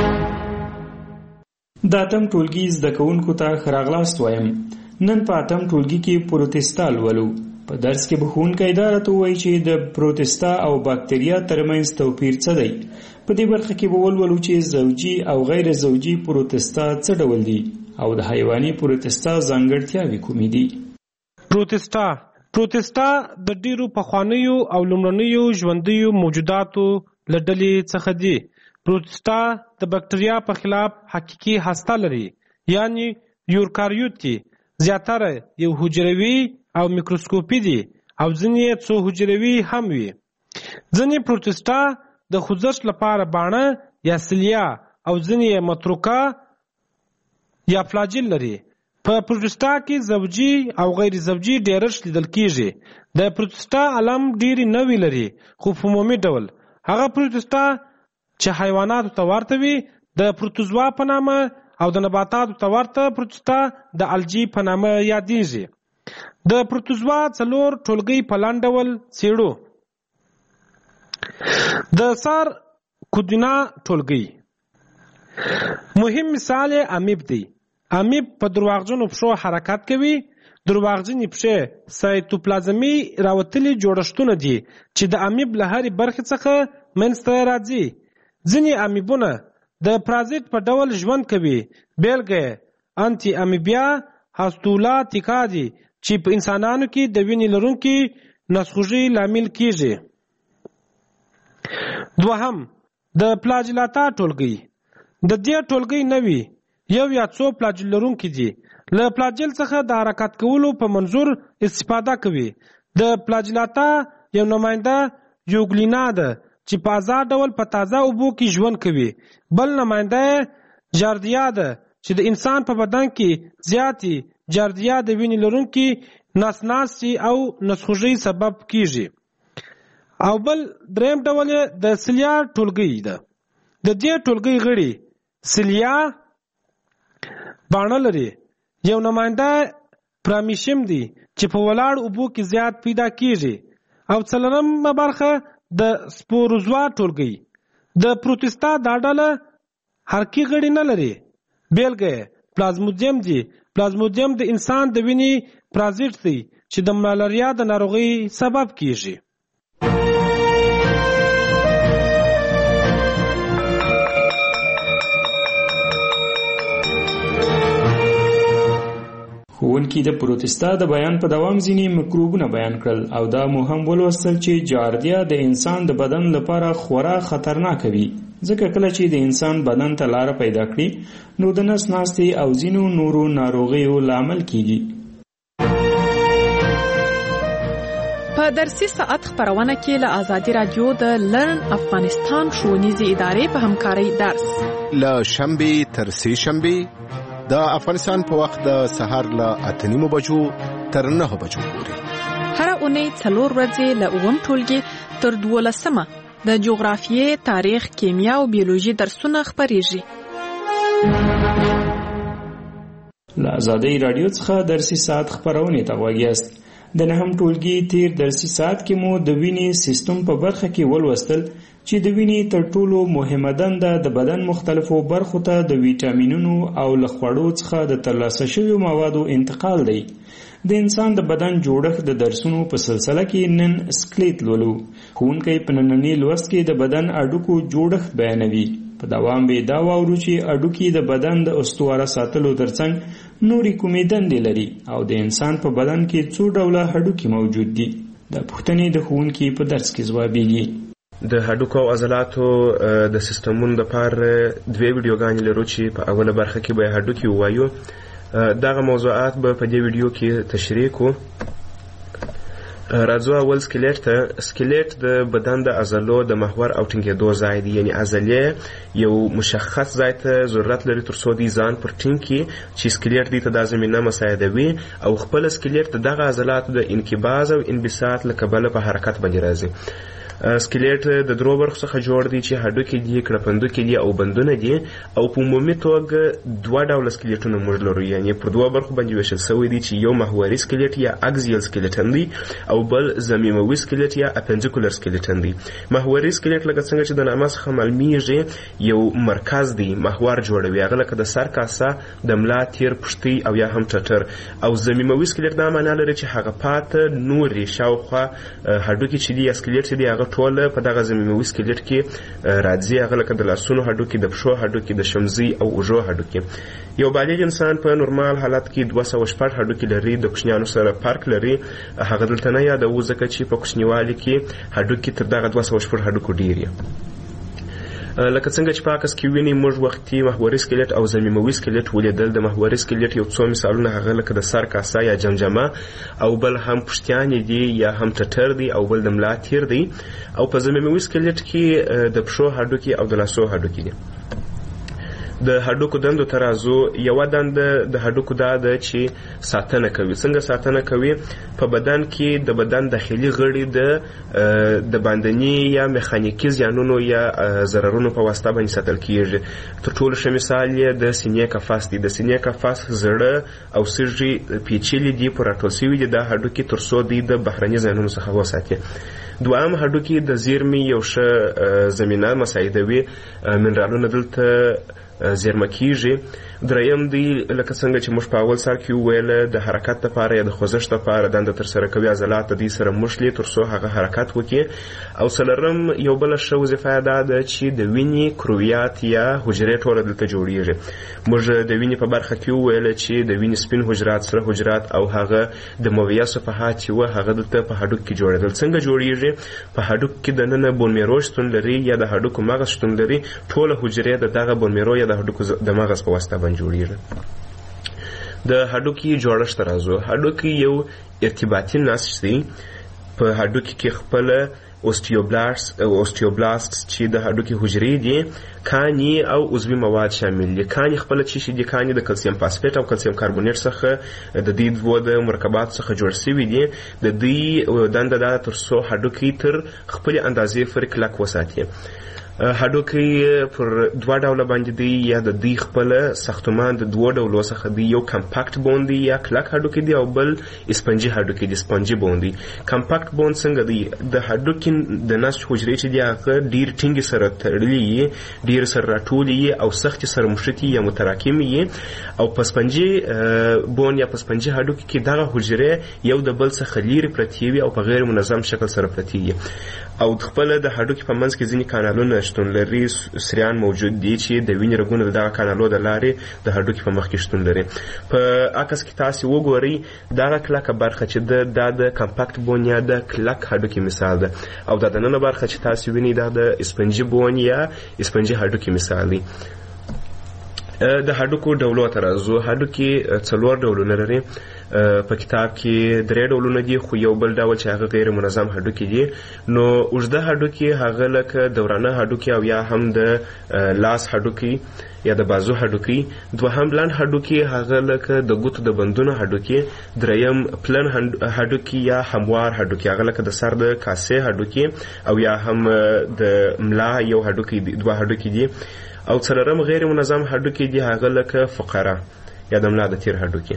د اتم ټولګي زده کوونکو ته ښه راغلاست وایم. نن په اتم ټولګي کې پروتستا لولو. په درس کې به ښوونکی دا راته ووایي چې د پروتستا او باکتریا ترمنځ توپیر څه دی. په دې برخه کې به ولولو چې زوجي او غیر زوجي پروتستا څه ډول دي او د حیواني پروتستا ځانګړتیاوې کومې دي. پروتستا پروتستا د ډیرو پخوانیو او لومړنیو ژوندیو موجوداتو له ډلې څخه دي. پروتستا د باکتریا په خلاف حقیقي هسته لري، یعنی یوکاریوت دي. زیاتره یو حجروي او میکروسکوپي دي او ځینې څو حجروي هم وي. ځینې پروتستا د خوځښت لپاره باڼه یا سلیا او ځینې متروکه یا فلاجیل لري. په پروتستا کې زوجي او غیر زوجي ډیرښت لیدل کیږي. د پروتستا علم ډیرې نوې لري، خو په عمومي ډول هغه پروتستا چې حیواناتو ته ورته وي د پروتوزوا په نامه او د نباتاتو ته ورته پروتستا د الجی په نامه یادیږي. د پروتوزوا څلور ټولګي په لاندې ډول څېړو. د سار کودینا ټولګي مهم مثال امیب دی. امیب په درواغجنو پښو حرکت کوي. درواغجنې پښې سایتوپلازمي راوتلي جوړښتونه دي چې د امیب له هرې برخې څخه منځته راځي. ځینې امیبونه د پرازیت په ډول ژوند کوي. بیلګه انټي امیبیا هاستولا تیکا دي چې په انسانانو کې د وینې لرونکي نسخوږي لامل کیږي. دوهم د پلاجلاتا ټولګي. د دې ټولګي نوي یو یا څو پلاجل لرونکي دي. له پلاجل څخه د حرکت کولو په منظور استفاده کوي. د پلاجلاتا یو نماینده یوګلینا ده چې په آزاد ډول په تازه اوبو کې ژوند کوي. بل نماینده جاردیا ده چې د انسان په بدن کې زیاتی جاردیا د وینې لرونکي ناسناسي او نسخوږي سبب کیږي. او بل دریم ډول د سلیا ټولګي ده. د دې ټولګي غړي سلیا باڼه لري. یو نماینده پرامیشم دی چې په ولاړ اوبو کې زیات پیدا کیږي. او څلورمه برخه د سپوروزوا ټولګي. د پروتستا دا ډله حرکي غړي نه لري. بیلګه پلازمودیم دی. پلازمودیم د انسان د وینې پرازیت دی چې د ملاریا د ناروغۍ سبب کیږي. ښوونکي د پروتستا د بیان په دوام ځینې میکروبونه بیان کړل او دا مو هم ولوستل چې جاردیا د انسان د بدن لپاره خورا خطرناک وي، ځکه کله چې د انسان بدن ته لاره پیدا کړي نو د نس ناستې او ځینو نورو ناروغیو لامل کیږي. په درسي ساعت خبرونه کې له ازادي رادیو د لرن افغانستان ښوونیزې ادارې په همکارۍ درس له شنبې تر سې شنبې د افغانستان په وخت د سهار له اته نیمو بجو تر نهه بجو پورې. هر اونۍ څلور ورځې له اووم ټولګي تر دولسمه د جغرافیې، تاریخ، کیمیا او بیولوژي درسونه خپریږي. له ازادي رادیو څخه درسي ساعت خبرونه ته غوږ یاست. د نهم ټولګي تیر درسي ساعت کې مو د وینې سیستم په برخه کې ولوستل چې د وینې تر ټولو مهمه دنده د بدن مختلفو برخو ته د ویټامینونو او له خوړو څخه د ترلاسه شویو موادو انتقال دی. د انسان د بدن جوړښت د درسونو په سلسله کې نن سکلیټ لولو. ښوونکی په ننني لوست کې د بدن اډوکو جوړښت بیانوي. په دوام به دا واورو چې اډوکي د بدن د استواره ساتلو ترڅنګ نورې کومې دندې لري او د انسان په بدن کې څو ډوله هډوکي موجود دي. د پوښتنې د ښوونکي په درس کې ځوابیږي. د هډوکو او عضلاتو د سیستمونو لپاره دوه ویډیوګانې لرو چې په اوله برخه کې به هډوکي ووایو. دغه موضوعات به په دې ویډیو کې تشریح کوو. راځو اول سکلیټ ته. سکلیټ د بدن د عضلو د محور او ټینګېدو ځای دی، یعنی عضلې یو مشخص ځای ته ضرورت لري تر څو دی ځان پر ټینګ کړي چې سکلیټ دی ته دا زمینه مساعدوي او خپل سکلیټ د دغه عضلاتو د انقباض او انبساط له کبله په حرکت باندې راځي. سکلیټ د درو برخو څخه جوړ دی چې هډوکي دي، کړپندوکي دي او بندونه دي، او په عمومي توګه دوه ډوله سکلیټونه موږ لرو، یعنی پر دوه برخو باندې ویشل شوی دی چې یو محوري سکلیټ یا اکزیل سکلیټن دی او بل ضمیموي سکلیټ یا اپنډیکولر سکلیټن دی. محوري سکلیټ لکه څنګه چې د نامه څخه معلومیږي یو مرکز دی، محور جوړوي، هغه لکه د سر کاسه، د ملا تیر، پښتۍ او یا هم ټټر. او ضمیموي سکلیټ دا معنا لري چې هغه پاته نورې شاوخوا هډوکي چې دي یا سکلیټ چې دی هغه ټوله په دغه ضمیموي سکلیټ کې راځي، هغه لکه د لاسونو هډوکي، د پښو هډوکي، د شمزي او اوږو هډوکي. یو بالغ انسان په نورمال حالت کې دوه سوه شپږ هډوکي لري، د کوچنیانو سره فرق لري. هغه دلته نه یادوو ځکه چې په کوچنیوالي کې هډوکي تر دغه دوه سوه شپږ هډوکو ډېر یې. لکه څنګه چې په عکس کې ویني موږ وختي محوري سکلیټ او ضمیموي سکلیټ ولیدل. د محوري سکلیټ یو څو مثالونه هغه لکه د سر کاسه یا جمجمه، او بل هم پښتیانې دي یا هم ټټر دی، او بل د ملا تیر دی. او په ضمیموي سکلیټ کې د پښو هډوکي او د لاسو هډوکي دي. د هډوکو دندو ته راځو. یوه دنده د هډوکو دا ده چې ساتنه کوي. څنګه ساتنه کوي؟ په بدن کې د بدن داخلي غړي د د باندني یا میخانیکي زیانونو یا ضررونو په واسطه باندې ساتل کیږي. تر ټولو ښه مثال یې د سینې قفس دی. د سینې قفس زړه او سږي پیچلي دي، په راټول شوي دي دا هډوکي تر څو دوی د بهرني زیانونو څخه وساتي. دویم هډوکي د زیرمې یو ښه زمینه مساعدوي، منرالونه دلته زیرمه کیږي. دریم دی لکه څنګه چې موږ په اول سر کې وویل د حرکت لپاره یا د خوځښت لپاره دنده ترسره کوي، عضلات د دوی سره مښلي تر څو هغه حرکت وکړي. او څلورم یو بله ښه وظیفه دا ده چې د وینې کرویات یا حجرې ټوله دلته جوړیږي. موږ د وینې په برخه کې وویل چې د وینې سپین حجرات، سره حجرات او هغه د مویه صفحات چې وه هغه دلته په هډوک کې جوړېدل. څنګه جوړیږي؟ په هډوک کې دننه بون میرو شتون لري یا د هډوکو مغز شتون لري. ټوله حجرې د دغه بون میرو یا د هډوکو د مغز په واسطه باندې جوړیږي. د هډوکي جوړښت راځو. هډوکي یو ارتباطي نسج دی. په هډوکي کې خپل اوستیوبلاست اوستیوبلاست چې د هډوکي حجرې دي، کاني او عضوي مواد شامل دي. کاني خپل چې شي دي، کاني د کلسیم فاسفیټ او کلسیم کاربونیټ څخه د دې دوه د مرکبات څخه جوړ شوي دي. د دې دنده دا تر څو هډوکي تر خپل اندازې پورې کلک وساتي. هډوکي پر دوه ډوله باندې دی، یا د دوی خپل ساختمان د دوه ډولو څخه دی. یو کمپاکټ بون دی یا کلک هډوکي دی، او بل اسپنجي هډوکي دی، سپنجي بون دی. کمپاکټ بون څنګه دی؟ د هډوکي د نسج حجرې چې دی هغه ډیر ټینګې سره تړلي یي، ډیر سره راټولي یي او سختې سره مشتي یا متراکمې یي. او په سپنجي بون یا په سپنجي هډوکي کې دغه حجرې یو د بل څخه لیرې پرتې وي او په غیر منظم شکل سره پرتې وي. او خپل د هډوکي په منځ کې ځینې کانالونه شتون لري، سریان موجود دي چې د وینې رګونه د دغه کانالو د لارې د هډوکي په مخ کې شتون لري. په عکس کې تاسو وګورئ دغه کلکه برخه چې د د کمپاکټ بون یا د کلک هډوکي مثال ده، او د دننه برخه چې تاسو وینئ دا د اسپنجي بون یا اسپنجي هډوکي مثال دی. د هډوکو ډولو ته راځو. هډوکي څلور ډولونه لري. په کتاب کې درې ډولونه دي، خو یو بل ډول چې هغه غیر منظم هډوکي دي. نو اوږده هډوکي هغه لکه دورانه هډوکي او یا هم د لاس هډوکي یا د بازو هډوکي. دوهم لنډ هډوکي هغه لکه د ګوتو د بندونو هډوکي. دریم پلن هډوکي یا هموار هډوکي هغه لکه د سر د کاسې هډوکي او یا هم د ملا یو هډوکي دي، دوه هډوکي دي. او څلورم غیر منظم هډوکي دي هغه لکه فقره یا د ملا د تیر هډوکي.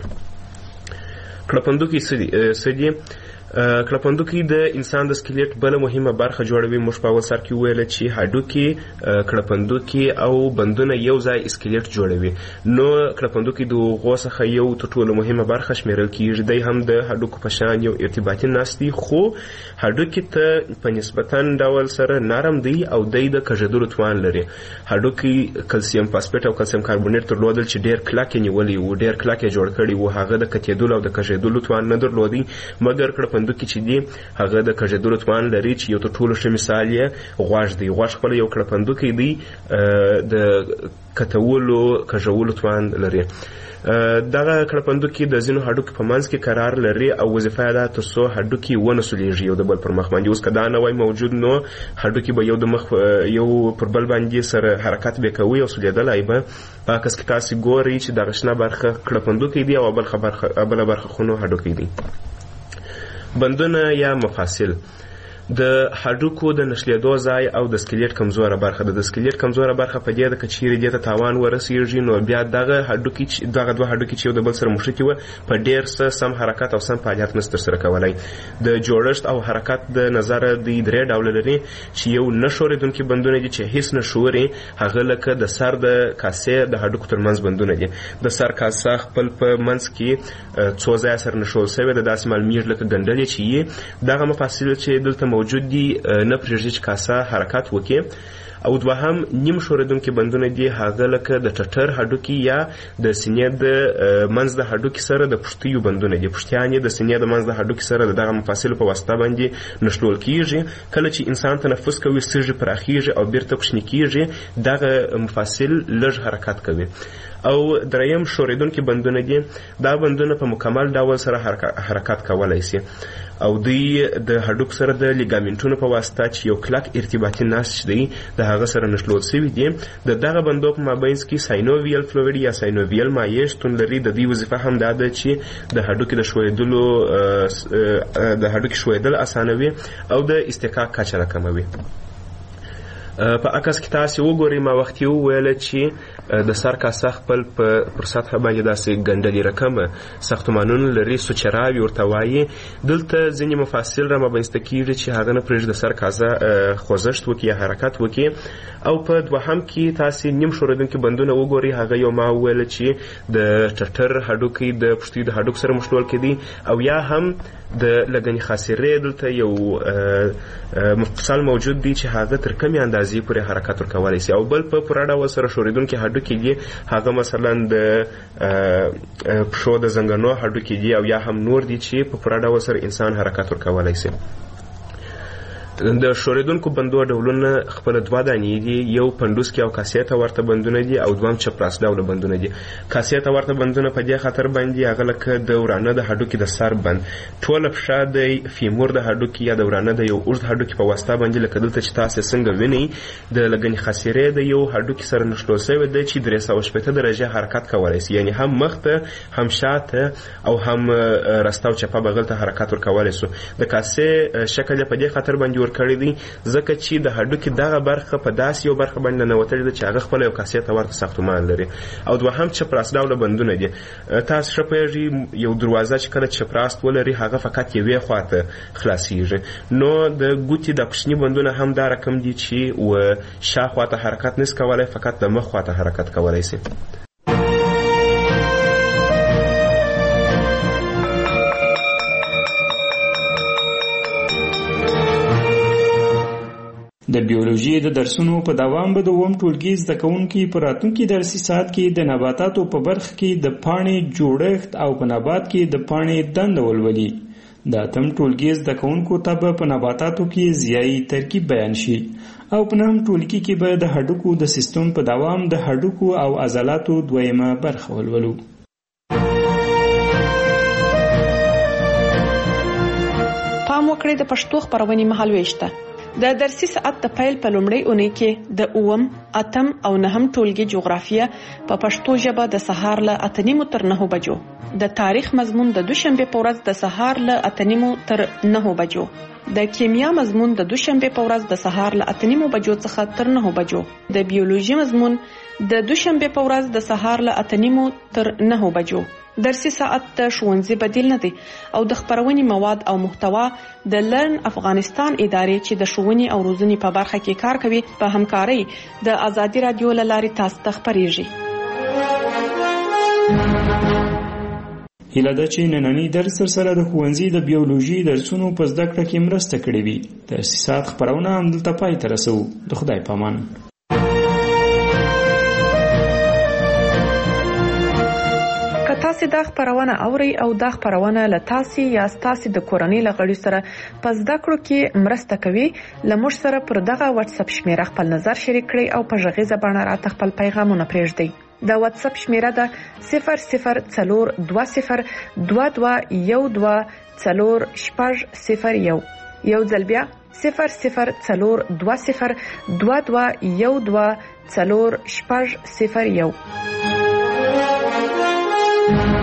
کړپندوکي څه دي؟ کړپندوکي د انسان د سکلیټ بله مهمه برخه جوړوي. موږ په اول سر کې وویل چې هډوکي، کړپندوکي او بندونه یو ځای سکلیټ جوړوي. نو کړپندوکي د هغو څخه یو تر ټولو مهمه برخه شمیرل کیږي. دی هم د هډوکو په شان یو ارتباطي نسج دی، خو هډوکي ته په نسبتا ډول سره نرم دی او دی د کږېدلو توان لري. هډوکي کلسیم فاسفیټ او کلسیم کاربونیټ درلودل چې ډیر کلک یې نیولی و، ډیر کلک یې جوړ کړی و. هغه د کتېدلو او د کږېدلو توان نه درلودی، مګر کړپندوکي کړپندوکي چې دي هغه د کږېدلو توان لري چې یو تر ټولو ښه مثال یې غوږ دی. غوږ خپله یو کړپندوکی دی د کتولو کږولو توان لري. دغه کړپندوکي د ځینو هډوکي په منځ کې قرار لري او وظیفه ده تر څو هډوکي ونه سولیږي یو د بل پر مخ باندې. اوس که دا نه وای موجود نو هډوکي به یو د مخ یو پر بل باندې سره حرکت به کوي او سولیدلی به. په عکس کې تاسې ګورئ چې دغه شنه برخه کړپندوکی دی او بله برخه خونو هډوکی دی. بندونه یا مفاصل د هډوکو د نښلېدو ځای او د سکلیټ کمزوره برخه ده. د سکلیټ کمزوره برخه په دې ده که چیرې دې ته تاوان ورسېږي نو بیا دغه هډوکي دغه دوه هډوکي چې یو د بل سره مښتي وه په ډېر څه سم حرکت او سم فعالیت نشي ترسره کولی. د جوړښت او حرکت د نظره دوی درې ډوله لري چې یو نه ښورېدونکي بندونه دي چې هیڅ نه ښوري، هغه لکه د سر د کاسې د هډوکو ترمنځ بندونه دي. د سر کاسه خپل په منځ کې څو ځایه سره نښول سوې ده، داسې معلومیږي لکه ګنډلې چې یي. دغه مفاصل چې دلته موجود دي نه پرېږدي چې کاسه حرکت وکړي. او دوهم نیم ښورېدونکي بندونه دي، هغه لکه د ټټر هډوکي یا د سینې د منځ د هډوکي سره د پښتیو بندونه دي. پښتیان یې د سینې د منځ د هډوکي سره د دغه مفاصلو په واسطه باندې نښلول کېږي. کله چې انسان تنفس کوي سږي پراخېږي او بیرته کوچني کېږي، دغه مفاصل لږ حرکت کوي. او دریم ښورېدونکي بندونه دي، دا بندونه په مکمل ډول سره حرکت کولی شي او دوی د هډوک سره د لیګامنټونو په واسطه چې یو کلک ارتباطي نسج دی د هغه سره نښلول سوي دي. د دغه بندو په مابینځ کې ساینوویل فلویډ یا ساینوویل مایع شتون لري. د دې وظیفه هم دا ده چې د هډوکي د ښویېدلو د هډوکي ښویېدل اسانوي او د استحقاق کچه راکموي. په عکس کې تاسې وګورئ، ما وختي وویله چې د سر کاسه خپل پر سطحه باندې داسې ګنډلې رقمه ساختمانونه لري، سوچراوي ورته وایي. دلته ځینې مفاصل را مابینځته کېږي چې هغه نه پرېږدي د سر کاسه خوځښت وکړي یا حرکت وکړي. او په دوهم کې تاسې نیم ښورېدونکي بندونه وګورئ، هغه یو ما وویله چې د ټټر هډوکي د پښتیو د هډوکو سره مښلول کېدي. او یا هم د لګنې خاصرې دلته یو مفصل موجود دی چې هغه تر کمې اندازې پورې حرکت ورکولی شي. او بل په پوره ډول سره ښورېدونکي هډوکي دي، هغه مثلا د پښو د زنګنو هډوکي دي او یا هم نور دي چې په پوره ډول سره انسان حرکت ورکولی شي. د ښورېدونکو بندو ډولونه خپله دوه دانې دي، یو پنډوسکي او کاسې ته ورته بندونه دي او دوهم چپراس ډوله بندونه دي. کاسې ته ورته بندونه په دې خاطر باندې هغه لکه د ورانه د هډوکي د سر بند، ټوله پښه د فیمور د هډوکي یا د ورانه د یو اوږد هډوکي په واسطه باندې لکه دلته چې تاسې څنګه وینئ د لګنې خاصرې د یو هډوکي سره نښلول سوی دی چې درې سوه شپېته درجې حرکت کولی شي، یعنې هم مخ ته هم شاته او هم رسته او چپه بغل ته حرکت ورکولی شو. د کاسې شکل یې په دې خاطر باندې ورکړی دی ځکه چې د هډوکي دغه برخه په داسې یو برخه باندې ننوتلې ده چې هغه خپله یو کاسې ته ورته ساختمان لري. او دوهم چپراس ډوله بندونه دي. تاسو ښه پوهېږئ یو دروازه چې کله چپراست ولري هغه فقط یوې خواته خلاصېږي، نو د ګوتې د کوچني بندونه هم دا رقم دي چې و شا خواته حرکت نشي کولی، فقط د مخ خواته حرکت کولی شي. د بیولوژي د درسونو په دوام به د اووم ټولګي زده کوونکي په راتلونکي درسي ساعت کې د نباتاتو په برخه کې د پاڼې جوړښت او په نبات کې د پاڼې دنده ولولي. د اتم ټولګي زده کوونکو ته به په نباتاتو کې ضیایي ترکیب بیان شي او په نهم ټولګي کې به د هډوکو د سیستم په دوام د هډوکو او عضلاتو دویمه برخه ولولو. پام وکړئ د پښتو خپرونې مهالوېش ته. د درسي ساعت د پیل په لومړۍ اونۍ کې د اووم، اتم او نهم ټولګي جغرافیه په پښتو ژبه د سهار له اته نیمو تر نهو بجو، د تاریخ مضمون د دوشنبه په ورځ د سهار له اته نیمو تر نهو بجو، د کیمیا مضمون د دوشنبه په ورځ د سهار له اته نیمو بجو څخه تر نهو بجو، د بیولوژي مضمون د دوشنبه په ورځ د سهار له اته نیمو تر نهو بجو. درسي ساعت د ښوونځي بدیل نه دی او د خپرونې مواد او محتوا د لرن افغانستان ادارې چې د ښوونې او روزنې په برخه کې کار کوي په همکارۍ د ازادي رادیو له لارې تاسو ته خپریږي. هیله ده چې نننی درس سره د ښوونځي د بیولوژي درسونو په زده کړه کې مرسته کړې وي. درسي ساعت خپرونه همدلته پای ته رسوو. د خدای په امان. تاسو د خبرونه اوري او د خبرونه له تاسو یا تاسو د کورنۍ لغړی سره پس د کړو کې مرسته کوي لمر سره پر دغه واتس اپ شمیره خپل نظر شریک کړئ او په ژغه زبانه را خپل پیغامونه پرېږدئ د واتس اپ شمیره ده صفر صفر څلور دوه صفر دوه دوه یو دوه څلور شپږ صفر یو یو ځل بیا صفر صفر څلور دوه صفر دوه دوه یو دوه څلور شپږ صفر یو